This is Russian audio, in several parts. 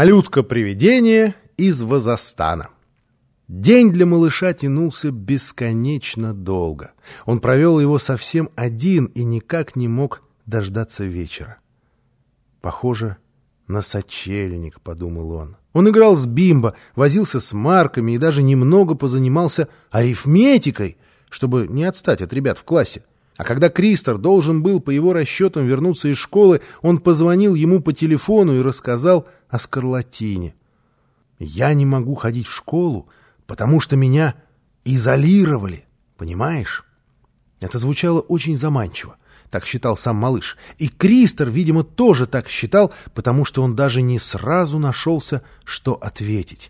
Малютка-привидение из Вазастана. День для малыша тянулся бесконечно долго. Он провел его совсем один и никак не мог дождаться вечера. «Похоже на сочельник», — подумал он. Он играл с Бимбо, возился с марками и даже немного позанимался арифметикой, чтобы не отстать от ребят в классе. А когда Кристер должен был, по его расчетам, вернуться из школы, он позвонил ему по телефону и рассказал о скарлатине. «Я не могу ходить в школу, потому что меня изолировали, понимаешь?» Это звучало очень заманчиво, так считал сам малыш. И Кристер, видимо, тоже так считал, потому что он даже не сразу нашелся, что ответить.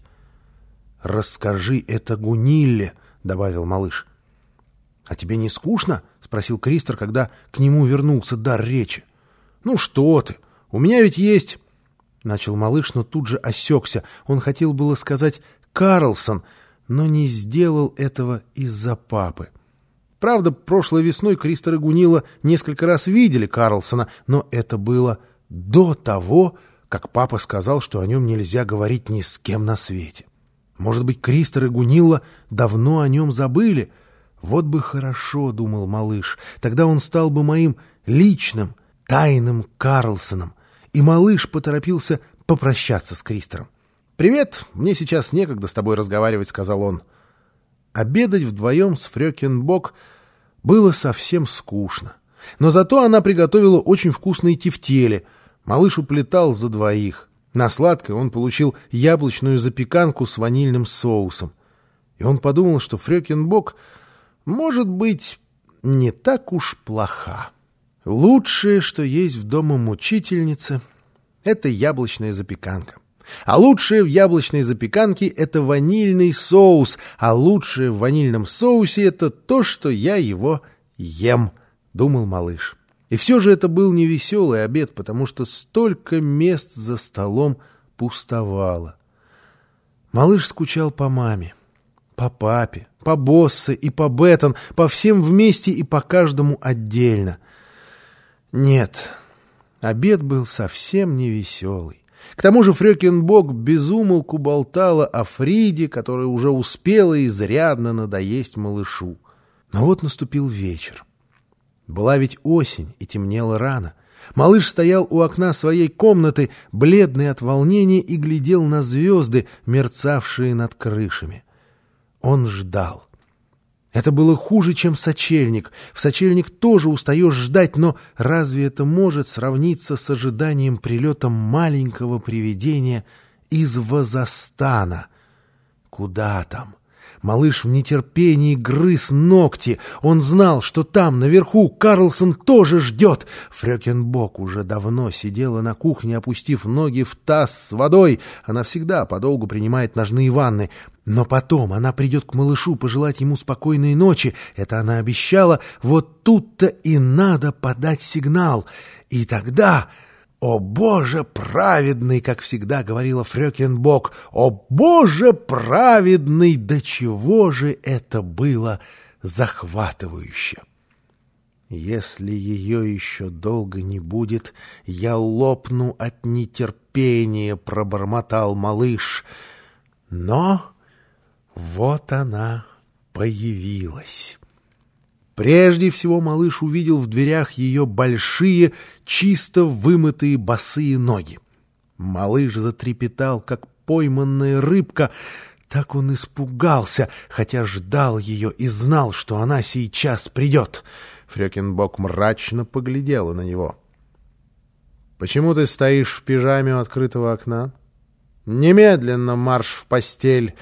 «Расскажи это Гунилле», — добавил малыш. «А тебе не скучно?» — спросил Кристер, когда к нему вернулся дар речи. «Ну что ты, у меня ведь есть...» — начал малыш, но тут же осекся. Он хотел было сказать «Карлсон», но не сделал этого из-за папы. Правда, прошлой весной Кристер и Гунилла несколько раз видели Карлсона, но это было до того, как папа сказал, что о нем нельзя говорить ни с кем на свете. Может быть, Кристер и Гунилла давно о нем забыли? Вот бы хорошо, думал малыш, тогда он стал бы моим личным, тайным Карлсоном. И малыш поторопился попрощаться с Кристером. «Привет, мне сейчас некогда с тобой разговаривать», — сказал он. Обедать вдвоем с Фрёкин Бок было совсем скучно. Но зато она приготовила очень вкусные тефтели. Малыш уплетал за двоих. На сладкое он получил яблочную запеканку с ванильным соусом. И он подумал, что Фрёкин Бок, может быть, не так уж плоха. Лучшее, что есть в домомучительнице, — это яблочная запеканка. А лучшее в яблочной запеканке — это ванильный соус, а лучшее в ванильном соусе — это то, что я его ем, — думал малыш. И все же это был невеселый обед, потому что столько мест за столом пустовало. Малыш скучал по маме, по папе, по Боссе и по Беттон, по всем вместе и по каждому отдельно. Нет, обед был совсем невеселый. К тому же Фрёкин Бок без умолку болтала о Фриде, которая уже успела изрядно надоесть малышу. Но вот наступил вечер. Была ведь осень, и темнело рано. Малыш стоял у окна своей комнаты, бледный от волнения, и глядел на звезды, мерцавшие над крышами. Он ждал. Это было хуже, чем сочельник. В сочельник тоже устаешь ждать, но разве это может сравниться с ожиданием прилета маленького привидения из Вазастана? Куда там? Малыш в нетерпении грыз ногти. Он знал, что там, наверху, Карлсон тоже ждет. Фрёкин Бок уже давно сидела на кухне, опустив ноги в таз с водой. Она всегда подолгу принимает ножные ванны. Но потом она придет к малышу пожелать ему спокойной ночи. Это она обещала. Вот тут-то и надо подать сигнал. И тогда... «О, Боже праведный!» — как всегда говорила Фрёкин Бок. «О, Боже праведный!» До чего же это было захватывающе! «Если ее еще долго не будет, я лопну от нетерпения», — пробормотал малыш. Но вот она появилась. Прежде всего малыш увидел в дверях ее большие, чисто вымытые босые ноги. Малыш затрепетал, как пойманная рыбка. Так он испугался, хотя ждал ее и знал, что она сейчас придет. Фрёкин Бок мрачно поглядела на него. «Почему ты стоишь в пижаме у открытого окна? Немедленно марш в постель!»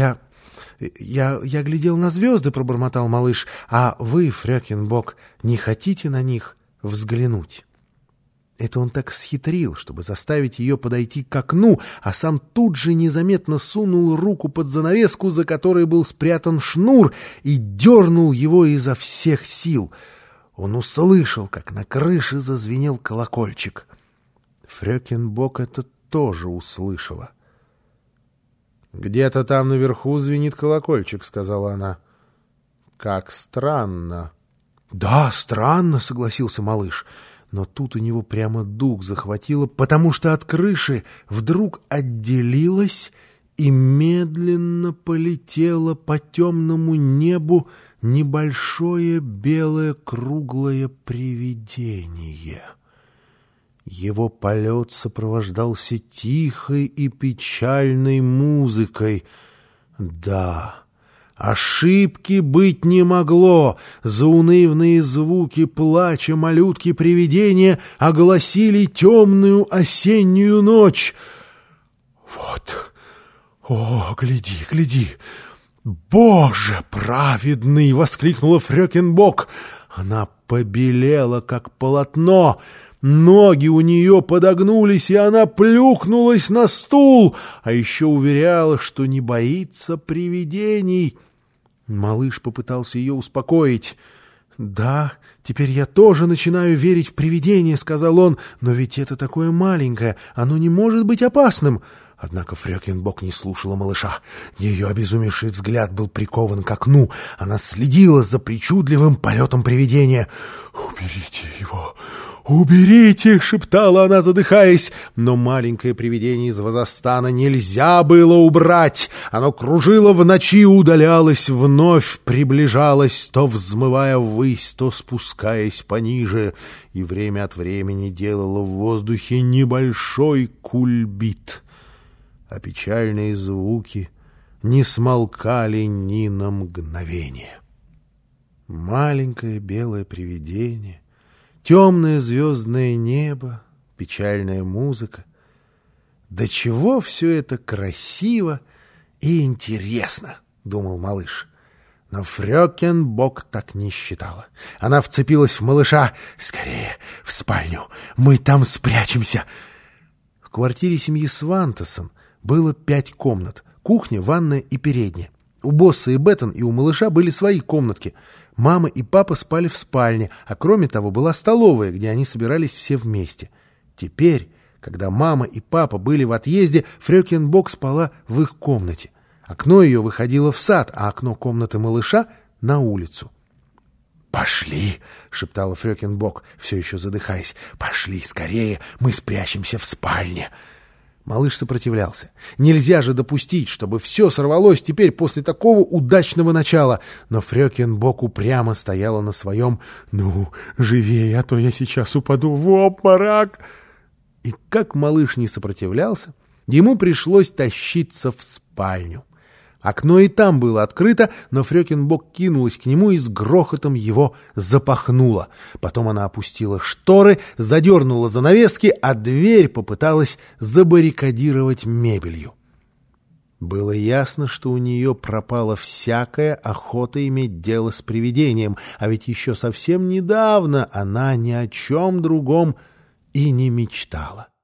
Я глядел на звезды, — пробормотал малыш. А вы, Фрёкин Бок, не хотите на них взглянуть? Это он так схитрил, чтобы заставить ее подойти к окну, а сам тут же незаметно сунул руку под занавеску, за которой был спрятан шнур, и дернул его изо всех сил. Он услышал, как на крыше зазвенел колокольчик. Фрёкин Бок это тоже услышала. «Где-то там наверху звенит колокольчик», — сказала она. «Как странно». «Да, странно», — согласился малыш. Но тут у него прямо дух захватило, потому что от крыши вдруг отделилось и медленно полетело по темному небу небольшое белое круглое привидение. Его полет сопровождался тихой и печальной музыкой. Да, ошибки быть не могло. Заунывные звуки плача малютки-привидения огласили темную осеннюю ночь. Вот, о, гляди, гляди! «Боже праведный!» — воскликнула Фрёкинбок. Она побелела, как полотно. Ноги у нее подогнулись, и она плюхнулась на стул, а еще уверяла, что не боится привидений. Малыш попытался ее успокоить. «Да, теперь я тоже начинаю верить в привидения», — сказал он, «но ведь это такое маленькое, оно не может быть опасным». Однако Фрёкинбок не слушала малыша. Ее обезумевший взгляд был прикован к окну. Она следила за причудливым полетом привидения. «Уберите его! Уберите!» — шептала она, задыхаясь. Но маленькое привидение из Вазастана нельзя было убрать. Оно кружило в ночи, удалялось, вновь приближалось, то взмывая ввысь, то спускаясь пониже, и время от времени делало в воздухе небольшой кульбит. А печальные звуки не смолкали ни на мгновение. Маленькое белое привидение, темное звездное небо, печальная музыка. «Да чего все это красиво и интересно!» — думал малыш. Но Фрёкинбок так не считала. Она вцепилась в малыша. «Скорее, в спальню! Мы там спрячемся!» В квартире семьи Свантессон было 5 комнат — кухня, ванная и передняя. У Босса и Беттон и у малыша были свои комнатки. Мама и папа спали в спальне, а кроме того была столовая, где они собирались все вместе. Теперь, когда мама и папа были в отъезде, Фрёкинбок спала в их комнате. Окно ее выходило в сад, а окно комнаты малыша — на улицу. «Пошли!» — шептала Фрёкинбок, все еще задыхаясь. «Пошли скорее, мы спрячемся в спальне!» Малыш сопротивлялся. Нельзя же допустить, чтобы все сорвалось теперь после такого удачного начала. Но Фрёкинбок упрямо стояла на своем. «Ну, живее, а то я сейчас упаду в обморок!» И как малыш не сопротивлялся, ему пришлось тащиться в спальню. Окно и там было открыто, но Фрёкинбок кинулась к нему и с грохотом его запахнула. Потом она опустила шторы, задернула занавески, а дверь попыталась забаррикадировать мебелью. Было ясно, что у нее пропала всякая охота иметь дело с привидением, а ведь еще совсем недавно она ни о чем другом и не мечтала.